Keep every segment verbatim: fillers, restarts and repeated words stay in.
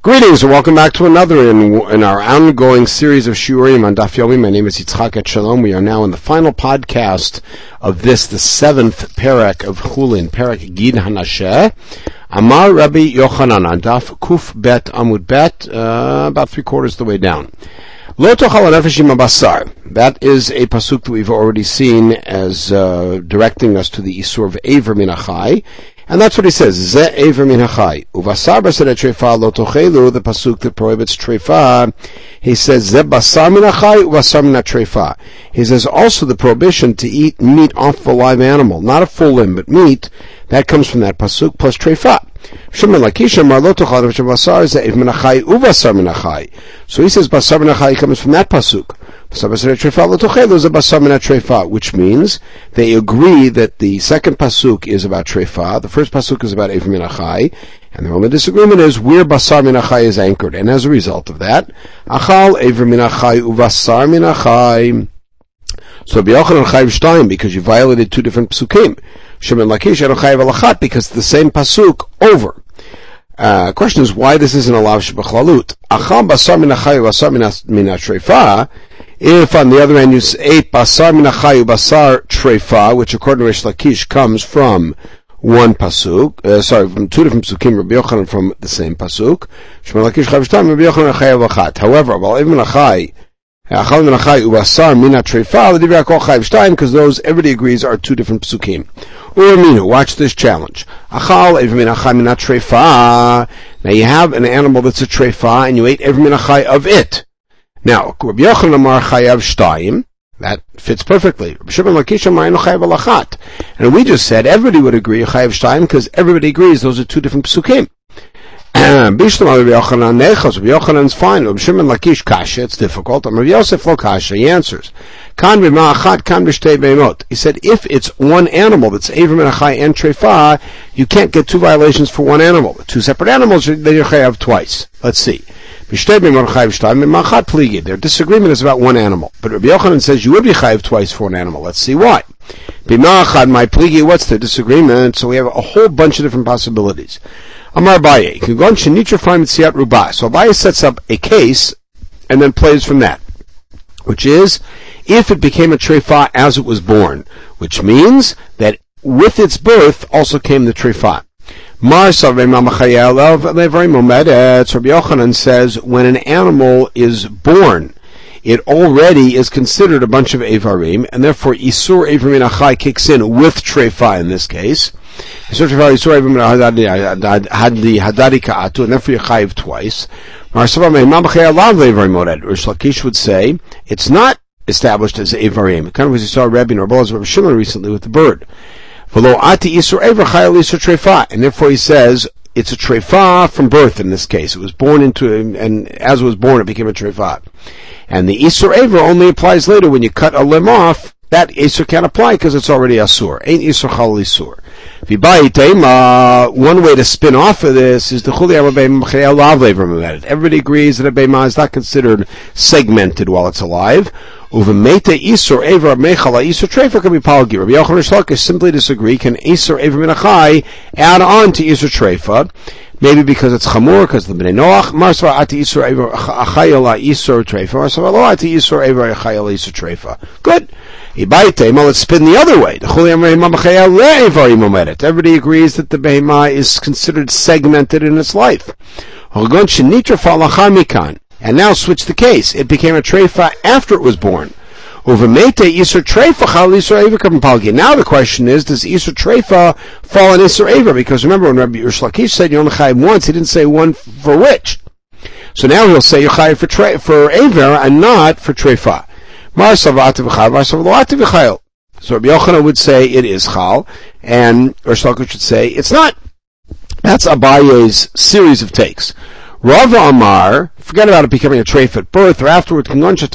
Greetings and welcome back to another in in our ongoing series of Shiurim on Daf Yomi. My name is Yitzchak et Shalom. We are now in the final podcast of this, the seventh parak of Chulin, parak Gid Hanasheh. Amar Rabbi Yochanan on Daf Kuf Bet Amud Bet, uh, about three quarters of the way down. Lo tochal hanefesh im habasar. That is a pasuk that we've already seen as uh, directing us to the Isur of Aver min Achai. And that's what he says. Ze Aver min Achai. Uvasar basar trefa lo tochelu, the pasuk that prohibits trefa. He says Ze basar min Achai, uvasar min trefa. He says also the prohibition to eat meat off of a live animal, not a full limb, but meat. That comes from that pasuk plus trefa. Shimon Lakish Amar lo tochal hanefesh im habasar ze Aver min Achai uvasar min Achai. So he says basar min Achai comes from that pasuk. Which means they agree that the second pasuk is about trefa, the first pasuk is about Aver min Achai, and the only disagreement is where basar min Achai is anchored. And as a result of that, achal Aver min Achai uvasar min Achai. So B'yochanan chayiv shtayim, because you violated two different psukim. Shimon Lakish eno chayiv alachat, because it's the same pasuk over. Uh, question is why this isn't a lav shebechlalut. Achal basar min Achai uvasar min trefa. If, on the other hand, you ate basar min Achai basar trefa, which according to Rish Lakish comes from one pasuk, uh, sorry, from two different pasukim, Rabbi Yochanan from the same pasuk. Shemar Lakish chav shtam, Rabbi Yochanan chayav achat. However, Aval Aver min Achai, Achal min Achai ubasar min trefa, l'divrei hakol chayav shtam, because those everybody agrees are two different pasukim. U'aminu, watch this challenge. Achal Aver min Achai min trefa. Now you have an animal that's a trefa, and you ate Aver min Achai of it. Now, Rabbi Yochanan Amar Chayav Shtayim, that fits perfectly. Rabbi Shimon Lakish Amar Eno Chayav Alachat. And we just said everybody would agree Chayav Shtayim because everybody agrees those are two different psukim. Bishlam Rabbi Yochanan Nechos, Rabbi Yochanan's fine. Rabbi Shimon Lakish Kasha, it's difficult. Rabbi Yosef Lo Kasha, he answers. Kan b'ma achat, kan b'shtei beimot. He said if it's one animal that's Aver min Achai and trefa, you can't get two violations for one animal. Two separate animals, then you're Chayav twice. Let's see. Their disagreement is about one animal. But Rabbi Yochanan says you would be chayiv twice for an animal. Let's see why. What's their disagreement? So we have a whole bunch of different possibilities. Amar Abaye. So Abaye sets up a case and then plays from that. Which is, if it became a trefa as it was born. Which means that with its birth also came the trefa. Rabbi Yochanan says when an animal is born, it already is considered a bunch of Evarim, and therefore Isur Aver min Achai kicks in with trefa in this case. And therefore you're chayiv twice. Rish Lakish would say it's not established as Evarim. Kind of as you saw Rabbi Norboz Rabbi Shimon recently with the bird. And therefore he says it's a trefa from birth in this case. It was born into, and as it was born it became a trefa. And the Isur Aver only applies later when you cut a limb off. That Isur can't apply because it's already Asur. Ain't Isur Chal Isur. One way to spin off of this is the Chuli Everybody agrees that a Beima is not considered segmented while it's alive. Uvemete Isur Aver Mechala Isur Trefa can be Palgi. Rabbi Yochanan Rish Lakish simply disagree. Can Isur Aver min Achai add on to Isur Trefa? Maybe because it's Chamur, because the Bnei Noach. Marsva Ati Isur Aver Achayala Isur Trefa. Marsva Lo Ati Isur Aver Achayala Isur Trefa. Good. Let's spin the other way. Everybody agrees that the Behemah is considered segmented in its life. And now switch the case. It became a trefa after it was born. Now the question is, does Isur trefa fall on Isur Aver? Because remember, when Rabbi Rish Lakish said you only chayiv once, he didn't say one for which. So now he'll say you're chayiv for, tre- for Aver and not for trefa. So Rabbi Yochanan would say it is chal, and Rish Lakish should say it's not. That's Abaye's series of takes. Rava Amar, forget about it becoming a treif at birth or afterward.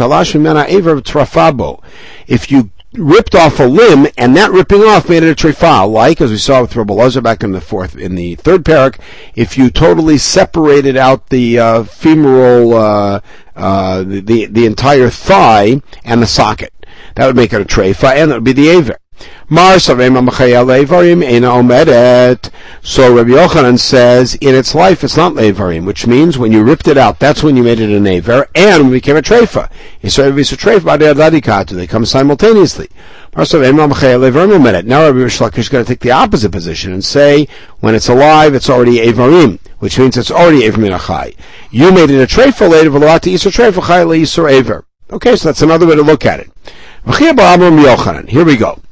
If you ripped off a limb and that ripping off made it a trefa, like as we saw with Rabbi Lazar back in the fourth, in the third parak, if you totally separated out the uh, femoral, uh, uh, the, the the entire thigh and the socket, that would make it a trefa, and that would be the aver. Mar Savema Machaya Levarim Eina Omedet. So Rabbi Yochanan says, in its life it's not Levarim, which means when you ripped it out, that's when you made it an Aver, and when it became a Treifa. Yisrael Visa Treifa B'Adei Adadikatu. They come simultaneously. Mar Savema Machaya Levarim Omedet. Now Rabbi Rish Lakish is going to take the opposite position and say, when it's alive, it's already Avarim, which means it's already Aver Min HaChai. You made it a Treifa later, V'Loati Yisur Treifa Chai LeYisur Aver. Okay, so that's another way to look at it. Here we go.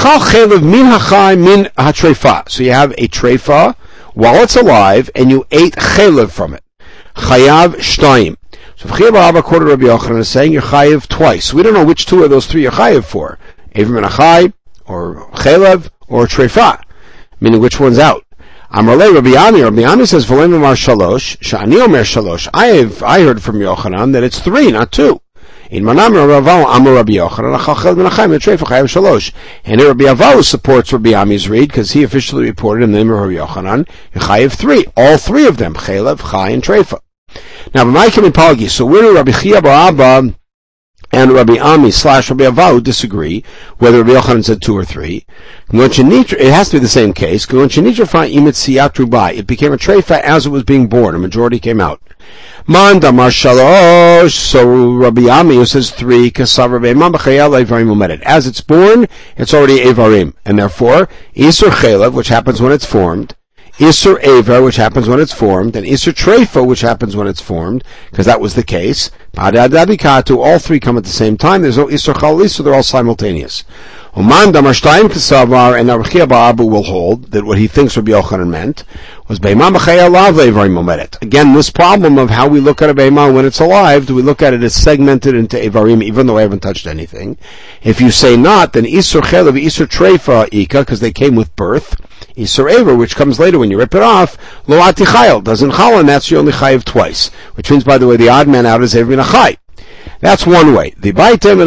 So you have a treifa while it's alive, and you ate chelev from it. Chayav shtayim. So Chiyah bar Abba quoted Rabbi Yochanan is saying you're chayav twice. We don't know which two of those three you're chayav for. Aver min hachai, or chelev, or treifa. Meaning which one's out. Amrlei Rabbi Ami. Rabbi Ami says v'leim amar shalosh. Sha'ani omer shalosh. I have I heard from Yochanan that it's three, not two. In Manam Ravav Amar Rabbi Yochanan Achachel Ben Achai Metreifa Chayav Shalosh. And Rabbi Avahu supports Rabbi Ami's read because he officially reported in the name of Rabbi Yochanan Chayav three, all three of them Chelev, Chai, and Treifa. Now, B'Maikim and Palgi. So where do Rabbi Chiyah bar Abba and Rabbi Ami slash Rabbi Avahu disagree whether Rabbi Yochanan said two or three? It has to be the same case. It became a Treifa as it was being born. A majority came out. Manda Mar Shalosh, so Rabbi Ami who says three, Kasav Rabbi Imam B'Chayel Evarim Umedet. As it's born, it's already Evarim, and therefore Isur Chelev, which happens when it's formed, Isur Aver, which happens when it's formed, and Isur Treifa, which happens when it's formed, because that was the case. B'Adadadikatu, all three come at the same time. There's no Isur Chalal, so they're all simultaneous. Uman Damar Shtayim Kasavar, and Rabbi Chiyah bar Abba will hold that what he thinks Rabbi Yochanan meant was Beimam B'Chayel Evarim Umedet. Again, this problem of how we look at a Beimam when it's alive, do we look at it as segmented into Evarim, even though I haven't touched anything? If you say not, then Isur Chelev, Isur Treifa Ika, because they came with birth. Isur Aver, which comes later when you rip it off, Lo Ati Chayel, doesn't chal, and that's you only chayiv twice. Which means, by the way, the odd man out is Aver Min HaChai. That's one way. We could say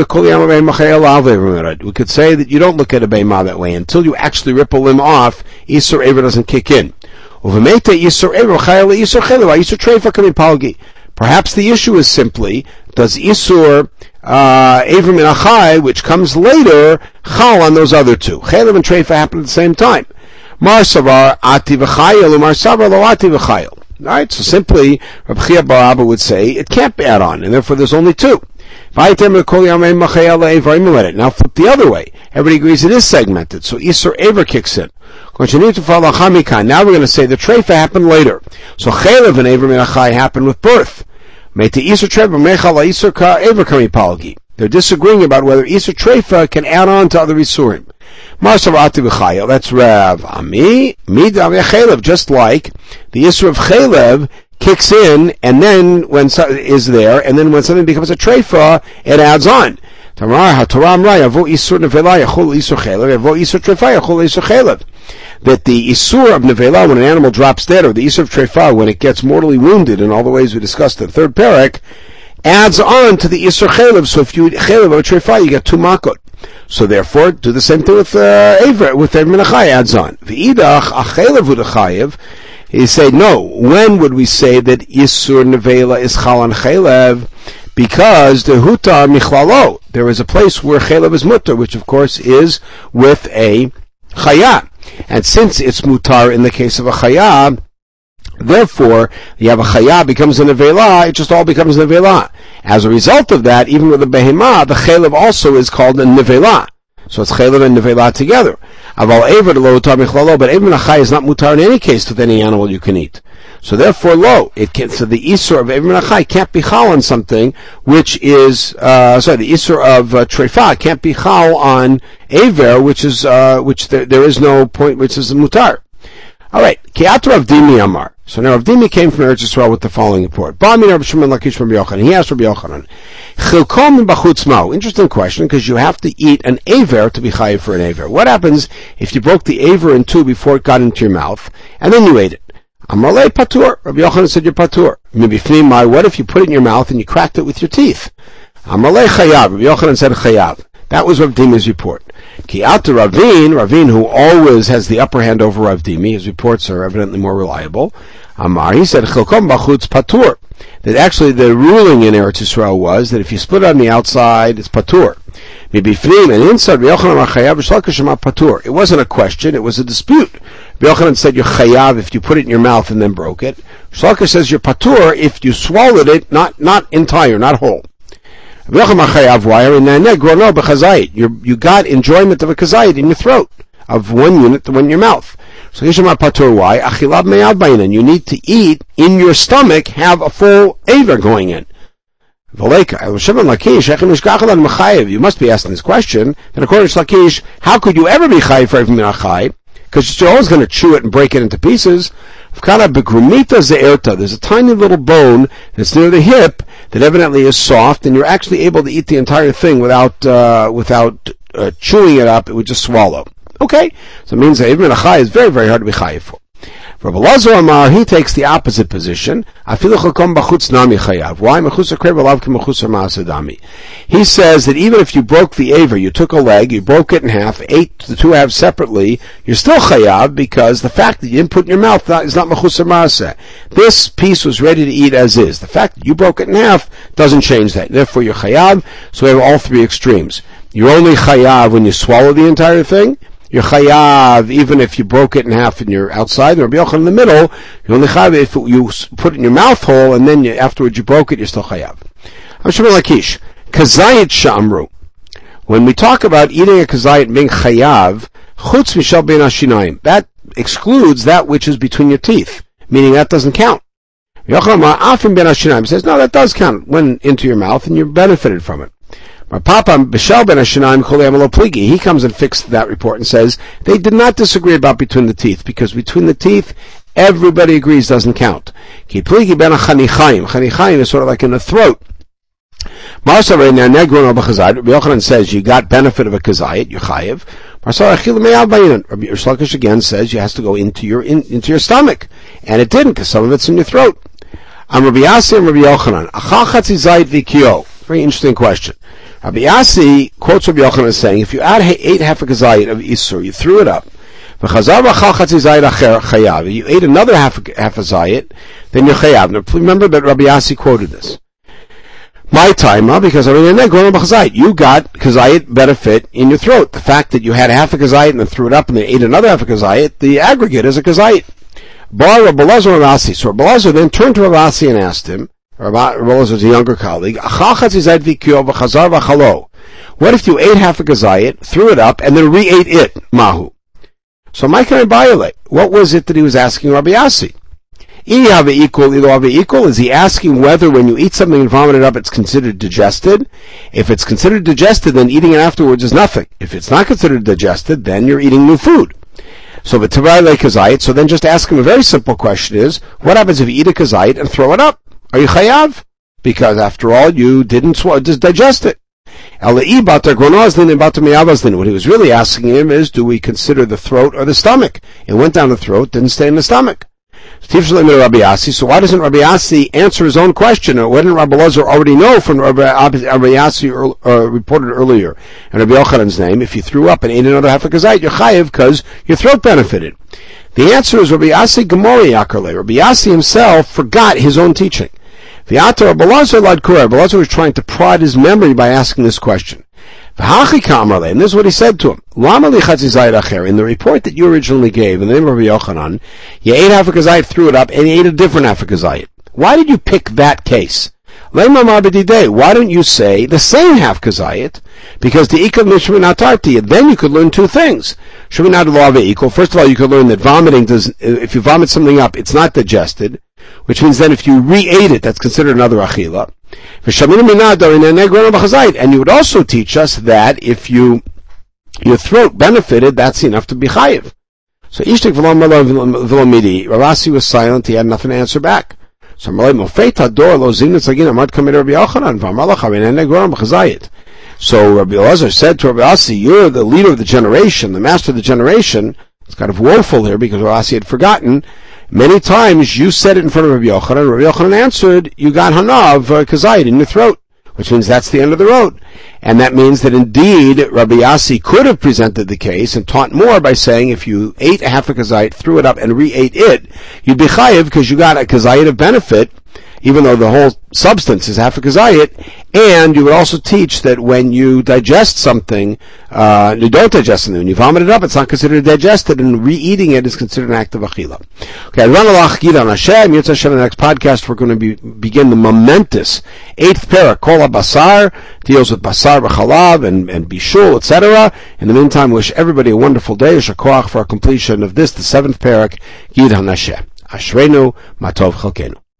that you don't look at a Beimah that way. Until you actually rip a limb off, Isur Aver doesn't kick in. Perhaps the issue is simply, does Isur uh, Aver Min HaChai, which comes later, chal on those other two? Chelev and Treifa happen at the same time. Mar Savar Ati V'Chayel, Mar Savar Lo Ati V'Chayel. Alright, so simply, Rabbi Chiyah bar Abba would say, it can't be add on, and therefore there's only two. Now flip the other way. Everybody agrees it is segmented, so Isur Aver kicks in. Now we're going to say the Treifa happened later. So Chelev and Aver Min HaChai happened with birth. They're disagreeing about whether Isur Treifa can add on to other Isurim. That's Rav Ami, Chelev, just like the Isur of Chelev kicks in, and then when so, is there, and then when something becomes a Treifa, it adds on. That the Isur of Nevela, when an animal drops dead, or the Isur of Treifa, when it gets mortally wounded, in all the ways we discussed in the third parak, adds on to the Isur Chelev. So if you eat Chelev or Treifa, you get two makot. So therefore, do the same thing with uh, Aver, with Aver Min HaChai adds on. V'idach achelev u'dechayev. He said, no, when would we say that Isur Nevela is chal on Chelev? Because the hutar michlalo, there is a place where Chelev is mutar, which of course is with a chaya. And since it's mutar in the case of a chaya, therefore, you have a chaya becomes a nevela, it just all becomes nevela. As a result of that, even with a behemah, the chelev also is called a nevela. So it's chelev and nevela together. Aval Aver lo utar michlalo, but Aver Min HaChai is not mutar in any case with any animal you can eat. So therefore, lo, it can, so the Isur of Aver Min HaChai can't be chal on something which is, uh, sorry, the Isur of uh, Treifa can't be chal on Aver, which is, uh, which there, there is no point, which is mutar. Alright, Ki'at Rav Dimi Amar. So now Rav Dimi came from Eretz Yisrael with the following report. Ba'amin Rav Shimon Lakish Rabbi Yochanan. He asked Rabbi Yochanan, Chilkom b'chutz ma'u. Interesting question, because you have to eat an aver to be chayiv for an aver. What happens if you broke the aver in two before it got into your mouth, and then you ate it? Amalei patur. Rabbi Yochanan said you're patur. Mibifnim mai. What if you put it in your mouth and you cracked it with your teeth? Amalei chayav. Rabbi Yochanan said chayav. That was Rav Dimi's report. Ki'at Ravin, Ravin, who always has the upper hand over Rav Dimi, his reports are evidently more reliable. Amar, he said, Chilkom b'chutz patur. That actually the ruling in Eretz Yisrael was that if you split it on the outside, it's patur. Mibifnim, and inside, Rabbi Yochanan chayav v'shel lakish amar patur. It wasn't a question, it was a dispute. Rabbi Yochanan said you're chayav if you put it in your mouth and then broke it. Shel lakish says you're patur if you swallowed it, not, not entire, not whole. Rabbi Yochanan chayav, why? You you got enjoyment of a kazayit in your throat, of one unit, the one in your mouth. So Yishmar patur, why? Achilab me'ad ba'inan. You need to eat in your stomach, have a full aver going in. You must be asking this question. Then according to Lakish, how could you ever be chayiv for everything achai? Because you're always going to chew it and break it into pieces. There's a tiny little bone that's near the hip that evidently is soft, and you're actually able to eat the entire thing without uh, without uh, chewing it up. It would just swallow. Okay, so it means that even achai is very, very hard to be chayiv for. Rabbi Lazar Amar, he takes the opposite position. Why? He says that even if you broke the aver, you took a leg, you broke it in half, ate the two halves separately, you're still chayav because the fact that you didn't put it in your mouth is not mechusar maaseh. This piece was ready to eat as is. The fact that you broke it in half doesn't change that. Therefore, you're chayav. So we have all three extremes. You're only chayav when you swallow the entire thing. You're chayav even if you broke it in half and you're outside. Rabbi Yochanan in the middle, you're only chayav if you put it in your mouth hole and then you, afterwards you broke it, you're still chayav. Hashem Lakish, kazayit shamru. When we talk about eating a kazayit and being chayav, chutz mishal bein hashinayim, that excludes that which is between your teeth, meaning that doesn't count. Yochanan afim bein hashinayim says, no, that does count. It went into your mouth and you benefited from it. My Papa Bishal ben Hashanayim Kolei Pligi, he comes and fixed that report and says they did not disagree about between the teeth, because between the teeth everybody agrees doesn't count. Ki Pligi ben Chanichayim. Chanichayim is sort of like in the throat. Marsa Reina Negron Abachazayit. Rabbi Yochanan says you got benefit of a kazayit, you're chayiv. Marsa Achil Me'al Bayinan. Rabbi Yishlakish again says you has to go into your in, into your stomach, and it didn't, because some of it's in your throat. I'm Rabbi Yasi and Rabbi Yochanan. Achal Chatzi Zayit Vikio. Very interesting question. Rabbi Yasi quotes Rabbi Yochanan as saying, if you add ate half a kazayit of Isur, you threw it up, you ate another half a, half a zayit, then you're chayav. Now remember that Rabbi Yasi quoted this. My time, because you got kazayit benefit in your throat. The fact that you had half a kazayit and then threw it up and then ate another half a kazayit, the aggregate is a kazayit. Bar Rabbi Lazar Rabbi So Rabbi Lazar then turned to Rabbi Yasi and asked him, Rabbi Lazar was a younger colleague, what if you ate half a kazayit, threw it up, and then re-ate it? Mahu. So Micah violate. What was it that he was asking Rabbi Yasi? Is he asking whether when you eat something and vomit it up, it's considered digested? If it's considered digested, then eating it afterwards is nothing. If it's not considered digested, then you're eating new food. So the Tavarei kazayit, so then just ask him a very simple question is, what happens if you eat a kazayit and throw it up? Are you chayav? Because after all, you didn't sw- just digest it. What he was really asking him is, do we consider the throat or the stomach? It went down the throat, didn't stay in the stomach. So why doesn't Rabbi Yasi answer his own question? Or why didn't Rabbi Lazar already know from Rabbi Yasi uh, reported earlier in Rabbi Yochanan's name, if you threw up and ate another half a kazayit, you're chayav because your throat benefited. The answer is Rabbi Yasi Gemori Yakarle. Rabbi Yasi himself forgot his own teaching. Rabbi Lazar was trying to prod his memory by asking this question. And this is what he said to him. In the report that you originally gave, in the name of Rabbi Yochanan, you ate half a kazayit, threw it up, and you ate a different half a kazayit. Why did you pick that case? Why don't you say the same half kazayit? Because the ikal mishma natarti, then you could learn two things. First of all, you could learn that vomiting does, if you vomit something up, it's not digested, which means then if you re-ate it, that's considered another achila. And you would also teach us that if you, your throat benefited, that's enough to be chayiv. So Ishtik v'lomidi, Ravasi was silent, he had nothing to answer back. So So Rabbi Elazar said to Rabbi Asi, you're the leader of the generation, the master of the generation. It's kind of woeful here because Rabbi Asi had forgotten. Many times you said it in front of Rabbi Yochanan, Rabbi Yochanan answered, you got hanav, uh, kazayit in your throat, which means that's the end of the road. And that means that indeed Rabbi Asi could have presented the case and taught more by saying if you ate a half a kazayit, threw it up, and re-ate it, you'd be chayiv because you got a kazayit of benefit, even though the whole substance is hafekazayit, and you would also teach that when you digest something, uh, you don't digest something, when you vomit it up, it's not considered digested, and re-eating it is considered an act of achila. Okay, run alach gida on Hashem, Yitz Hashem, in the next podcast, we're going to be, begin the momentous eighth parak, Kol HaBasar, deals with basar v'chalav, and, and bishul, et cetera. In the meantime, wish everybody a wonderful day, Shakoach, for our completion of this, the seventh parak, Gida on Hashem. Ashrenu, Matov Chalkenu.